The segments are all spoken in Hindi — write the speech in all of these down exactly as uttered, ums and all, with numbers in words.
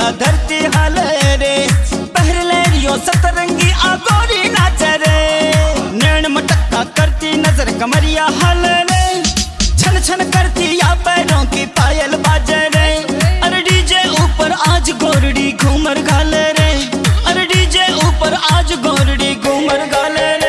या धरती हाल रे, पहले रियो सतरंगी आगोरी नाचे रे, नैन मटक्का करती नजर कमरिया हाल रे, छन छन करती या पैरों की पायल बाजे रे, अरे डीजे ऊपर आज गोरडी घूमर घाले रे, अरे डीजे ऊपर आज गोरडी घूमर घाले रे।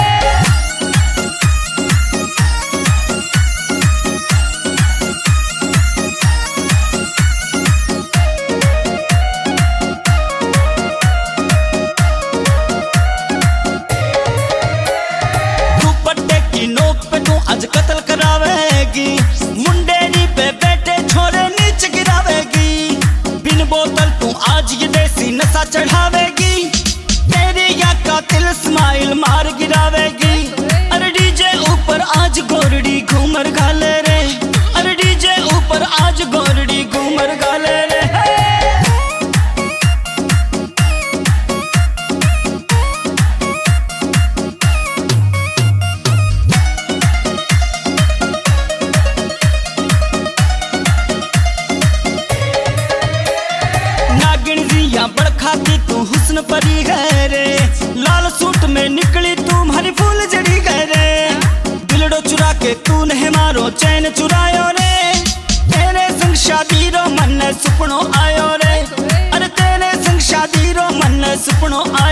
दुपट्टे की नोक पे तू आज कत्ल करावेगी, मुंडेरी पे बैठे छोरे नीचे गिरावेगी, बिन बोतल तू आज ये देसी नशा चढ़ावेगी, तेरी या कातिल स्माइल मार गिरावेगी, अरे डीजे ऊपर आज गोरडी घूमर घाले रे, अरे डीजे ऊपर आज गोरडी घूमर घाले रे। बड़ खाती तू हुस्न परी है रे, लाल सूट में निकली तू हरी फूल जड़ी गए रे, दिलडो चुरा के तू ने मारो चैन चुरायो रे, तेरे संग शादी रो मन सुपनो आयो रे, अरे तेरे संग शादी रो मन सुपनो आयो।